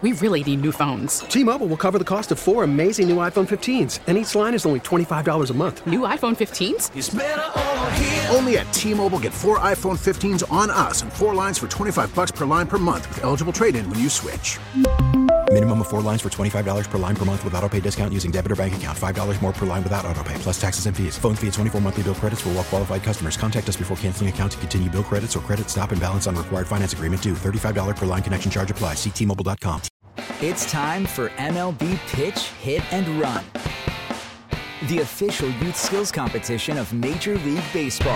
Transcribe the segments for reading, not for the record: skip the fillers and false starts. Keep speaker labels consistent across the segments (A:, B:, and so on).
A: We really need new phones.
B: T-Mobile will cover the cost of 4 amazing new iPhone 15s, and each line is only $25 a month.
A: New iPhone 15s?
C: It's better over here.
D: Only at T-Mobile, get 4 iPhone 15s on us and 4 lines for $25 per line per month with eligible trade-in when you switch.
E: Minimum of 4 lines for $25 per line per month with autopay discount using debit or bank account. $5 more per line without autopay, plus taxes and fees. Phone fee at 24 monthly bill credits for well-qualified customers. Contact us before canceling account to continue bill credits or credit stop and balance on required finance agreement due. $35 per line connection charge applies. See T-Mobile.com.
F: It's time for MLB Pitch, Hit, and Run, the official youth skills competition of Major League Baseball.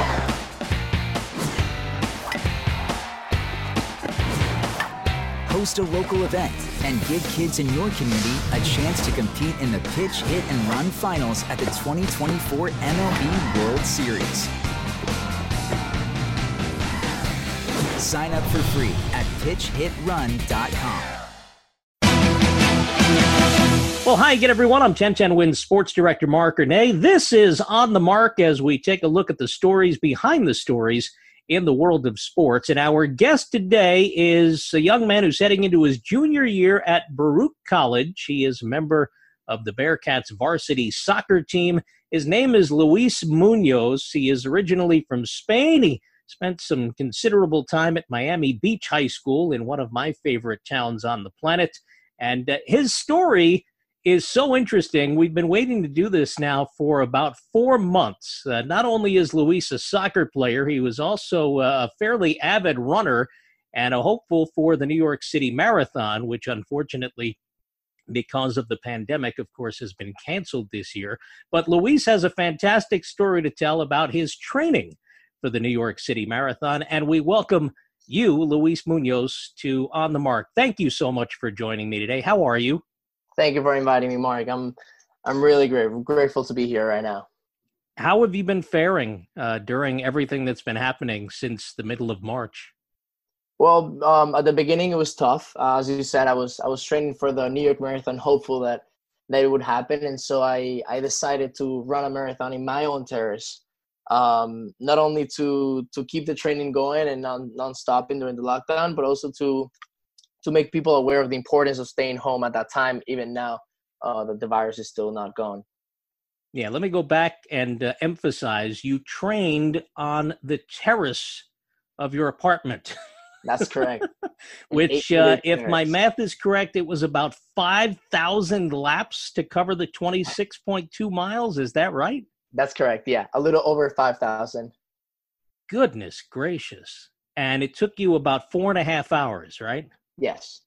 F: Host a local event and give kids in your community a chance to compete in the Pitch, Hit, and Run finals at the 2024 MLB World Series. Sign up for free at pitchhitrun.com.
G: Well, hi again, everyone. I'm 1010 Wins Sports Director Mark Ernay. This is On the Mark as we take a look at the stories behind the stories in the world of sports. And our guest today is a young man who's heading into his junior year at Baruch College. He is a member of the Bearcats varsity soccer team. His name is Luis Munoz. He is originally from Spain. He spent some considerable time at Miami Beach High School in one of my favorite towns on the planet. And his story is so interesting. We've been waiting to do this now for about 4 months. Not only is Luis a soccer player, he was also a fairly avid runner and a hopeful for the New York City Marathon, which unfortunately, because of the pandemic, of course, has been canceled this year. But Luis has a fantastic story to tell about his training for the New York City Marathon. And we welcome you, Luis Munoz, to On the Mark. Thank you so much for joining me today. How are you?
H: Thank you for inviting me, Mark. I'm really grateful to be here right now.
G: How have you been faring during everything that's been happening since the middle of March?
H: Well, at the beginning it was tough. As you said, I was training for the New York Marathon, hopeful that it would happen, and so I decided to run a marathon in my own terrace. Not only to keep the training going and non-stopping during the lockdown, but also to make people aware of the importance of staying home at that time, even now that the virus is still not gone.
G: Yeah, let me go back and emphasize you trained on the terrace of your apartment.
H: That's correct.
G: Which, if my math is correct, it was about 5,000 laps to cover the 26.2 miles. Is that right?
H: That's correct, yeah. A little over 5,000.
G: Goodness gracious. And it took you about 4.5 hours, right?
H: Yes,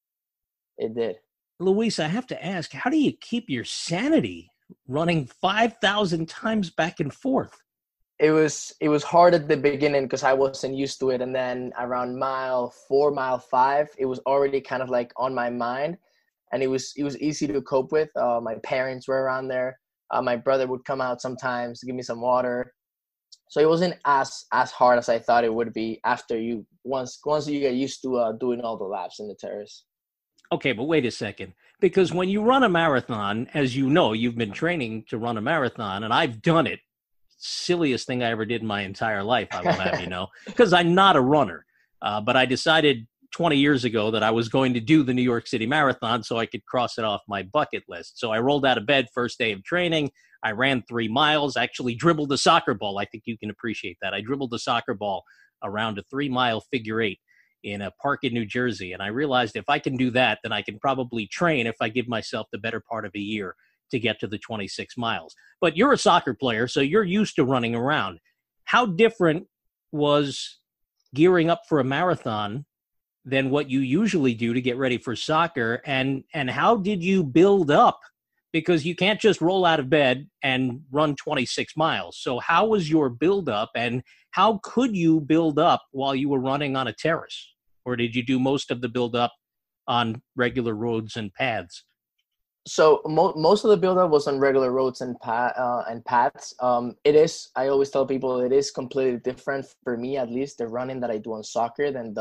H: it did.
G: Luis, I have to ask, how do you keep your sanity running 5,000 times back and forth?
H: It was hard at the beginning because I wasn't used to it. And then around mile 4, mile 5, it was already kind of like on my mind. And it was easy to cope with. My parents were around there. My brother would come out sometimes to give me some water. So it wasn't as hard as I thought it would be after once you get used to doing all the laps in the terrace.
G: Okay, but wait a second. Because when you run a marathon, as you know, you've been training to run a marathon, and I've done it. Silliest thing I ever did in my entire life, I will have you know, because I'm not a runner. But I decided 20 years ago that I was going to do the New York City Marathon so I could cross it off my bucket list. So I rolled out of bed first day of training. I ran 3 miles, actually dribbled the soccer ball. I think you can appreciate that. I dribbled the soccer ball around a 3-mile figure eight in a park in New Jersey. And I realized if I can do that, then I can probably train if I give myself the better part of a year to get to the 26 miles. But you're a soccer player, so you're used to running around. How different was gearing up for a marathon than what you usually do to get ready for soccer? And how did you build up? Because you can't just roll out of bed and run 26 miles. So how was your build up, and how could you build up while you were running on a terrace? Or did you do most of the build up on regular roads and paths?
H: So most of the build up was on regular roads and paths. It is, I always tell people, it is completely different for me, at least, the running that I do on soccer than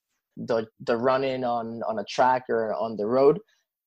H: the running on a track or on the road.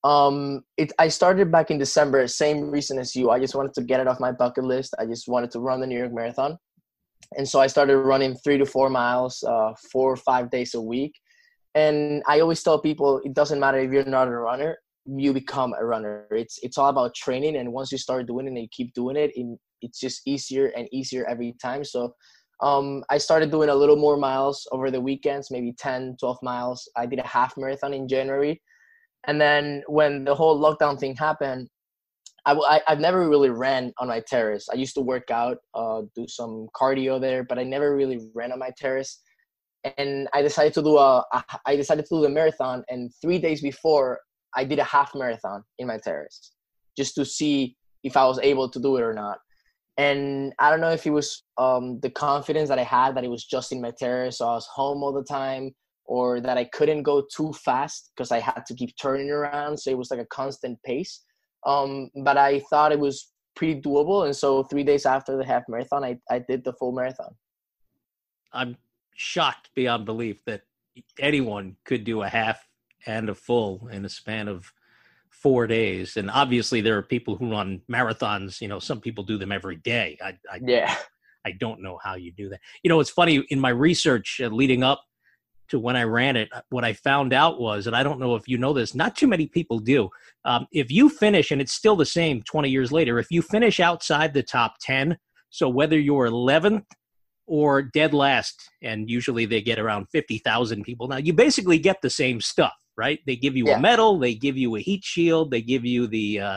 H: I started back in December, same reason as you. I just wanted to get it off my bucket list. I just wanted to run the New York Marathon. And so I started running 3 to 4 miles, 4 or 5 days a week. And I always tell people it doesn't matter if you're not a runner, you become a runner. It's all about training, and once you start doing it and you keep doing it, it's just easier and easier every time. So I started doing a little more miles over the weekends, maybe 10, 12 miles. I did a half marathon in January. And then when the whole lockdown thing happened, I've never really ran on my terrace. I used to work out, do some cardio there, but I never really ran on my terrace. And I decided to do the marathon. And 3 days before, I did a half marathon in my terrace, just to see if I was able to do it or not. And I don't know if it was the confidence that I had that it was just in my terrace, so I was home all the time, or that I couldn't go too fast because I had to keep turning around. So it was like a constant pace. But I thought it was pretty doable. And so 3 days after the half marathon, I did the full marathon.
G: I'm shocked beyond belief that anyone could do a half and a full in a span of 4 days. And obviously there are people who run marathons, some people do them every day. I don't know how you do that. It's funny, in my research leading up to when I ran it, what I found out was, and I don't know if you know this, not too many people do. If you finish, and it's still the same 20 years later, if you finish outside the top 10, so whether you're 11th or dead last, and usually they get around 50,000 people. Now, you basically get the same stuff, right? They give you a medal, they give you a heat shield, they give you the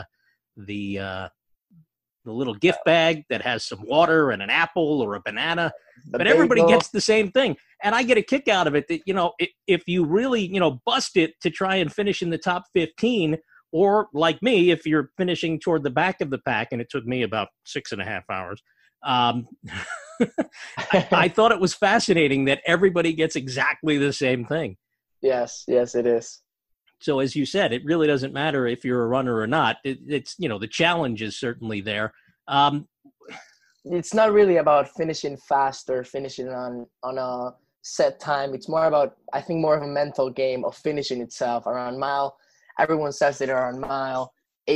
G: little gift bag that has some water and an apple or a banana, but everybody gets the same thing. And I get a kick out of it that, if you really, bust it to try and finish in the top 15, or like me, if you're finishing toward the back of the pack, and it took me about 6.5 hours, I thought it was fascinating that everybody gets exactly the same thing.
H: Yes, it is.
G: So as you said, it really doesn't matter if you're a runner or not. It's the challenge is certainly there.
H: It's not really about finishing fast or finishing on a set time. It's more about, I think, more of a mental game of finishing itself around mile. Everyone says that around mile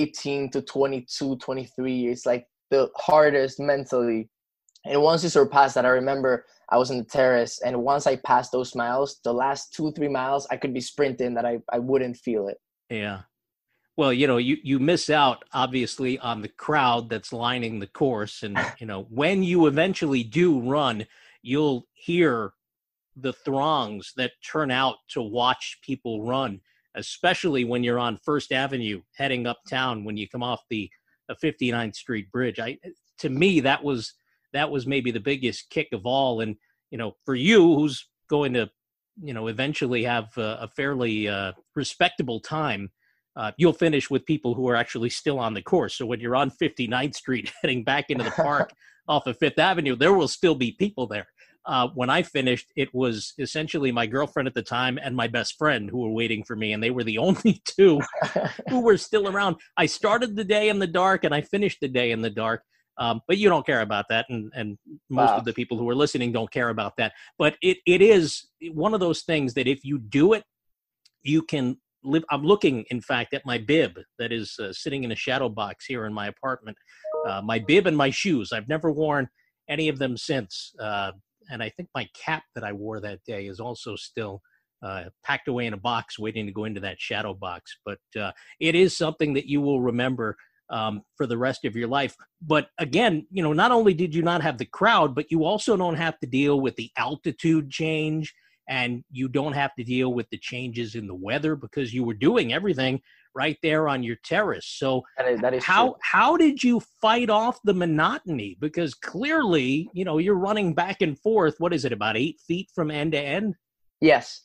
H: 18 to 22, 23. It's like the hardest mentally. And once you surpass that, I remember I was in the terrace, and once I passed those miles, the last 2-3 miles, I could be sprinting that I wouldn't feel it.
G: Yeah. Well, you miss out, obviously, on the crowd that's lining the course. And, when you eventually do run, you'll hear the throngs that turn out to watch people run, especially when you're on First Avenue heading uptown when you come off the 59th Street Bridge. To me, that was maybe the biggest kick of all. And, for you, who's going to, eventually have a fairly respectable time, you'll finish with people who are actually still on the course. So when you're on 59th Street heading back into the park off of Fifth Avenue, there will still be people there. When I finished, it was essentially my girlfriend at the time and my best friend who were waiting for me, and they were the only two who were still around. I started the day in the dark, and I finished the day in the dark. But you don't care about that, and most of the people who are listening don't care about that. But it is one of those things that if you do it, you can live. I'm looking, in fact, at my bib that is sitting in a shadow box here in my apartment. My bib and my shoes. I've never worn any of them since. And I think my cap that I wore that day is also still packed away in a box waiting to go into that shadow box. But it is something that you will remember for the rest of your life. But again, not only did you not have the crowd, but you also don't have to deal with the altitude change, and you don't have to deal with the changes in the weather because you were doing everything right there on your terrace. So
H: that is
G: how did you fight off the monotony? Because clearly, you're running back and forth. What is it, about 8 feet from end to end?
H: Yes.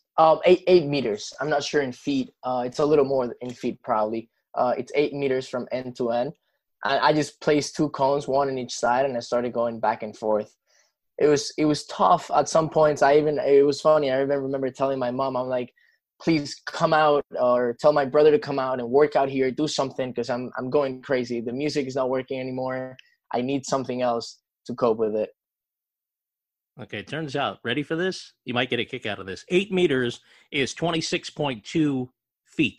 H: 8 meters. I'm not sure in feet. It's a little more in feet probably. It's 8 meters from end to end. I just placed 2 cones, one on each side, and I started going back and forth. It was tough at some points. It was funny. I even remember telling my mom, I'm like, please come out, or tell my brother to come out and work out here, do something, because I'm going crazy. The music is not working anymore. I need something else to cope with it.
G: Okay, turns out, ready for this? You might get a kick out of this. 8 meters is 26.2 feet.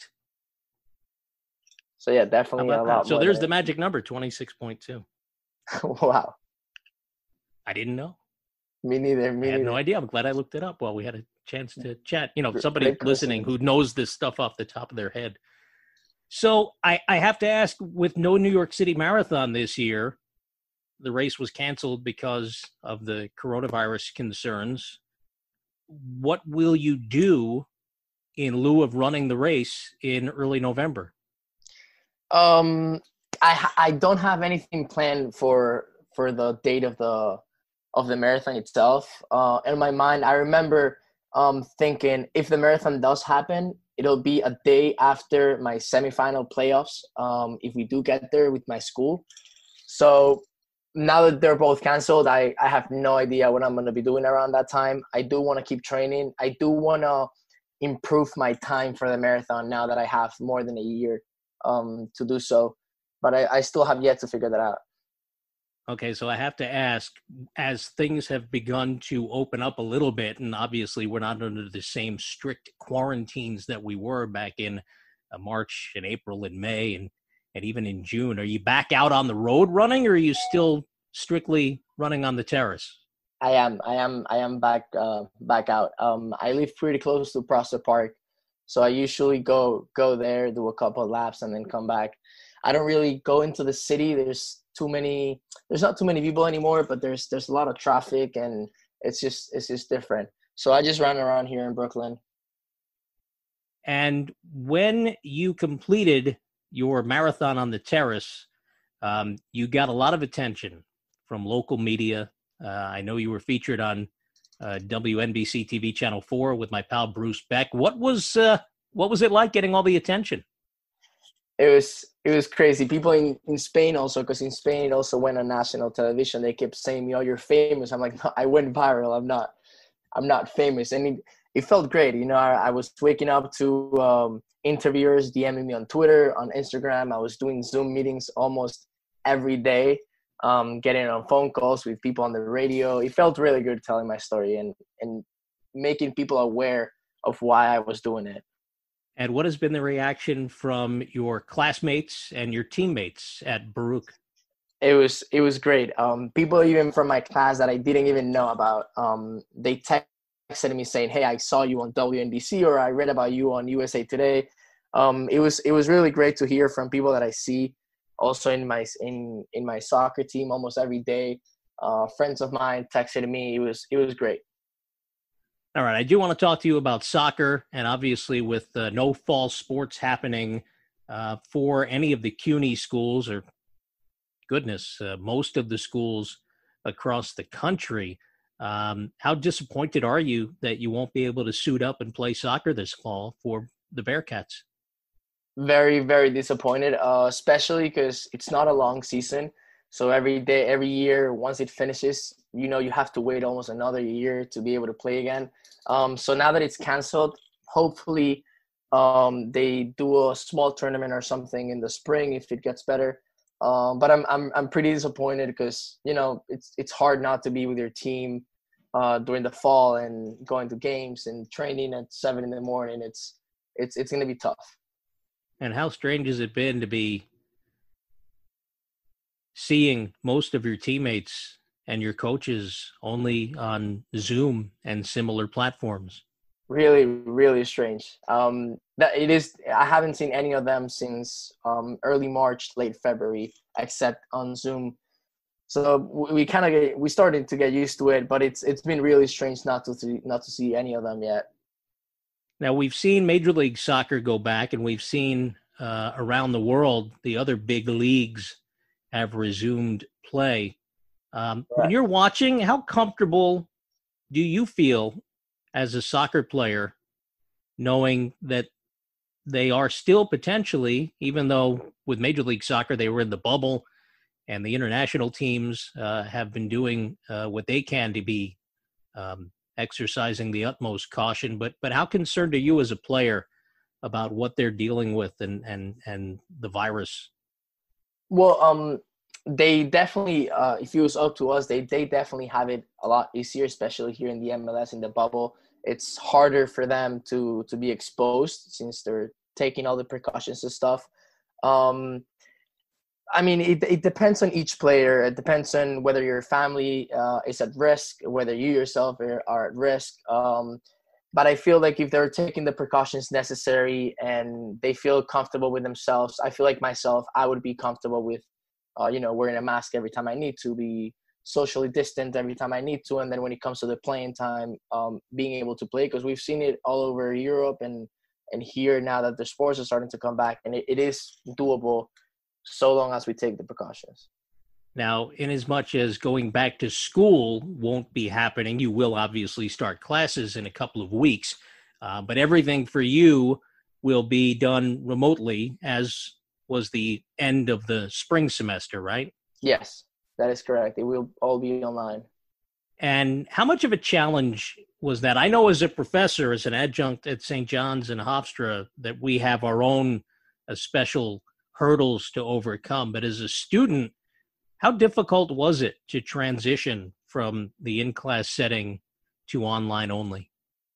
H: So yeah, definitely a lot.
G: So there's the magic number, 26.2.
H: Wow.
G: I didn't know.
H: Me neither.
G: I had no idea. I'm glad I looked it up while we had a chance to chat. Somebody
H: Great
G: listening
H: coincidence.
G: who knows this stuff off the top of their head. So I have to ask, with no New York City Marathon this year, the race was canceled because of the coronavirus concerns. What will you do in lieu of running the race in early November?
H: I don't have anything planned for the date of the marathon itself. In my mind, I remember thinking if the marathon does happen, it'll be a day after my semifinal playoffs. If we do get there with my school. So now that they're both canceled, I have no idea what I'm going to be doing around that time. I do want to keep training. I do want to improve my time for the marathon now that I have more than a year to do so. But I still have yet to figure that out.
G: Okay, so I have to ask, as things have begun to open up a little bit, and obviously we're not under the same strict quarantines that we were back in March and April and May and even in June, are you back out on the road running, or are you still strictly running on the terrace?
H: I am back out. I live pretty close to Prospect Park, so I usually go there, do a couple of laps, and then come back. I don't really go into the city. There's not too many people anymore, but there's a lot of traffic, and it's just different. So I just run around here in Brooklyn.
G: And when you completed your marathon on the terrace, you got a lot of attention from local media. I know you were featured on WNBC TV Channel 4 with my pal Bruce Beck. What was it like getting all the attention?
H: It was crazy. People in Spain also, because in Spain it also went on national television. They kept saying, you're famous. I'm like, no, I went viral. I'm not famous. And it felt great. I was waking up to interviewers DMing me on Twitter, on Instagram. I was doing Zoom meetings almost every day, getting on phone calls with people on the radio. It felt really good telling my story and making people aware of why I was doing it.
G: And what has been the reaction from your classmates and your teammates at Baruch?
H: It was great. People even from my class that I didn't even know about, they texted me saying, "Hey, I saw you on WNBC," or "I read about you on USA Today." It was really great to hear from people that I see also in my soccer team almost every day. Friends of mine texted me. It was great.
G: All right, I do want to talk to you about soccer, and obviously with no fall sports happening for any of the CUNY schools, or goodness, most of the schools across the country. How disappointed are you that you won't be able to suit up and play soccer this fall for the Bearcats?
H: Very, very disappointed, especially because it's not a long season. So every year, once it finishes, you have to wait almost another year to be able to play again. So now that it's canceled, hopefully they do a small tournament or something in the spring if it gets better. But I'm pretty disappointed because it's hard not to be with your team during the fall and going to games and training at 7 a.m. It's going to be tough.
G: And how strange has it been to be seeing most of your teammates and your coaches only on Zoom and similar platforms?
H: Really, really strange. That it is. I haven't seen any of them since early March, late February, except on Zoom. So we started to get used to it, but it's been really strange not to see any of them yet.
G: Now, we've seen Major League Soccer go back, and we've seen around the world the other big leagues have resumed play. When you're watching, how comfortable do you feel as a soccer player knowing that they are still potentially, even though with Major League Soccer they were in the bubble and the international teams have been doing what they can to be exercising the utmost caution, but how concerned are you as a player about what they're dealing with and the virus?
H: Well, they definitely, if it was up to us, they definitely have it a lot easier, especially here in the MLS in the bubble. It's harder for them to be exposed since they're taking all the precautions and stuff. I mean, it depends on each player. It depends on whether your family is at risk, whether you yourself are at risk. But I feel like if they're taking the precautions necessary and they feel comfortable with themselves, I feel like myself, I would be comfortable with, wearing a mask every time I need to, be socially distant every time I need to. And then when it comes to the playing time, being able to play, because we've seen it all over Europe and here now that the sports are starting to come back, and it is doable so long as we take the precautions.
G: Now, in as much as going back to school won't be happening, you will obviously start classes in a couple of weeks, but everything for you will be done remotely, as was the end of the spring semester, right?
H: Yes, that is correct. It will all be online.
G: And how much of a challenge was that? I know as a professor, as an adjunct at St. John's and Hofstra, that we have our own special hurdles to overcome. But as a student, how difficult was it to transition from the in-class setting to online only?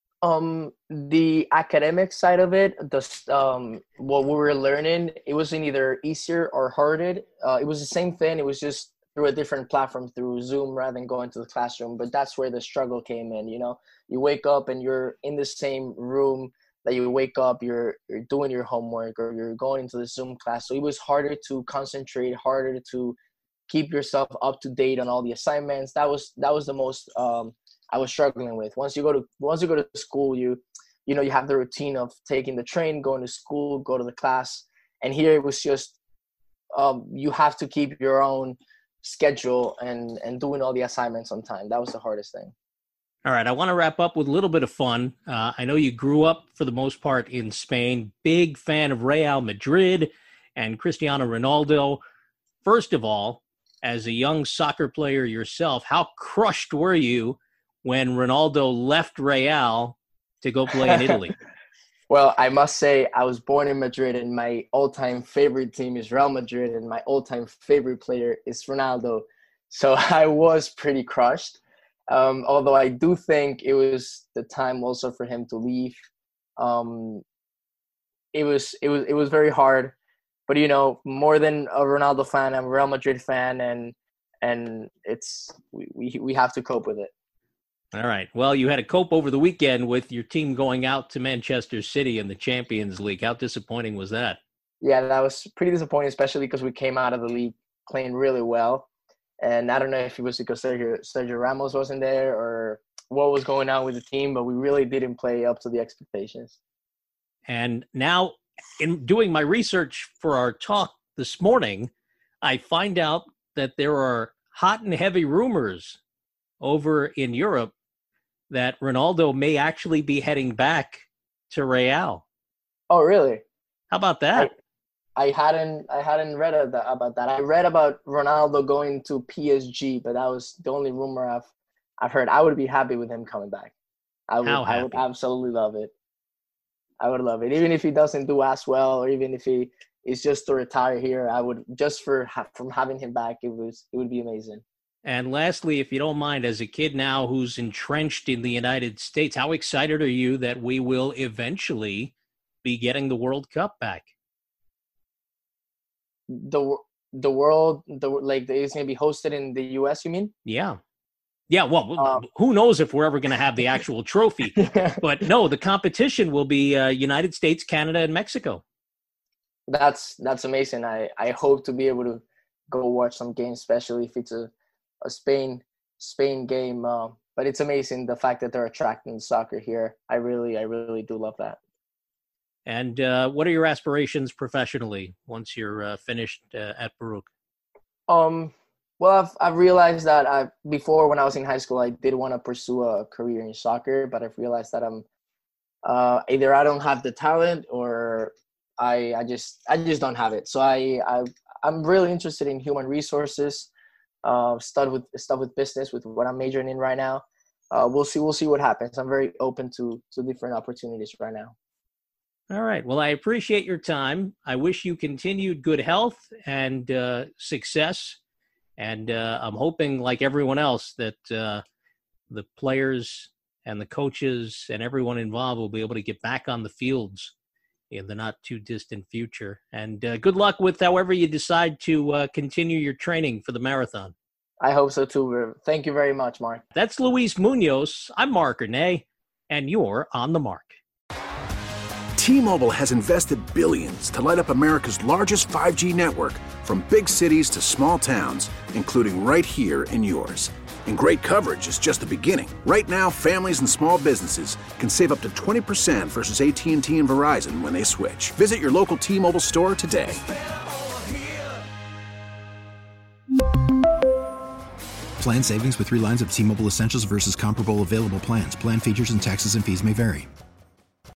H: The academic side of it, what we were learning, it wasn't either easier or harder. It was the same thing. It was just through a different platform, through Zoom, rather than going to the classroom. But that's where the struggle came in. You wake up and you're in the same room that you wake up, you're doing your homework, or you're going into the Zoom class. So it was harder to concentrate, harder to keep yourself up to date on all the assignments. That was the most I was struggling with. Once you go to school, you have the routine of taking the train, going to school, go to the class. And here it was just you have to keep your own schedule and doing all the assignments on time. That was the hardest thing.
G: All right, I want to wrap up with a little bit of fun. I know you grew up, for the most part, in Spain. Big fan of Real Madrid and Cristiano Ronaldo. First of all, as a young soccer player yourself, how crushed were you when Ronaldo left Real to go play in Italy?
H: Well, I must say I was born in Madrid, and my all-time favorite team is Real Madrid, and my all-time favorite player is Ronaldo. So I was pretty crushed. Although I do think it was the time also for him to leave. It was very hard, but more than a Ronaldo fan, I'm a Real Madrid fan, and we have to cope with it.
G: All right. Well, you had to cope over the weekend with your team going out to Manchester City in the Champions League. How disappointing was that? Yeah,
H: that was pretty disappointing, especially because we came out of the league playing really well. And I don't know if it was because Sergio Ramos wasn't there or what was going on with the team, but we really didn't play up to the expectations.
G: And now, in doing my research for our talk this morning, I find out that there are hot and heavy rumors over in Europe that Ronaldo may actually be heading back to Real.
H: Oh, really?
G: How about that?
H: I hadn't read about that. I read about Ronaldo going to PSG, but that was the only rumor I've heard. I would be happy with him coming back. I would absolutely love it. I would love it, even if he doesn't do as well, or even if he is just to retire here. I would, just from having him back, it would be amazing.
G: And lastly, if you don't mind, as a kid now who's entrenched in the United States, how excited are you that we will eventually be getting the World Cup back?
H: The world, it's going to be hosted in the U.S., you mean?
G: Yeah. Yeah, well, who knows if we're ever going to have the actual trophy. But no, the competition will be United States, Canada, and Mexico.
H: That's amazing. I hope to be able to go watch some games, especially if it's a Spain game. But it's amazing the fact that they're attracting soccer here. I really do love that.
G: And what are your aspirations professionally once you're finished at Baruch?
H: Well, I've realized that before, when I was in high school, I did want to pursue a career in soccer, but I've realized that I'm either I don't have the talent or I just don't have it. So I'm really interested in human resources, stuff with business, with what I'm majoring in right now. We'll see what happens. I'm very open to different opportunities right now.
G: All right. Well, I appreciate your time. I wish you continued good health and success. And I'm hoping, like everyone else, that the players and the coaches and everyone involved will be able to get back on the fields in the not too distant future. And good luck with however you decide to continue your training for the marathon.
H: I hope so too. Thank you very much, Mark.
G: That's Luis Munoz. I'm Mark Renee, and you're On the Mark.
D: T-Mobile has invested billions to light up America's largest 5G network, from big cities to small towns, including right here in yours. And great coverage is just the beginning. Right now, families and small businesses can save up to 20% versus AT&T and Verizon when they switch. Visit your local T-Mobile store today.
E: Plan savings with 3 lines of T-Mobile Essentials versus comparable available plans. Plan features and taxes and fees may vary.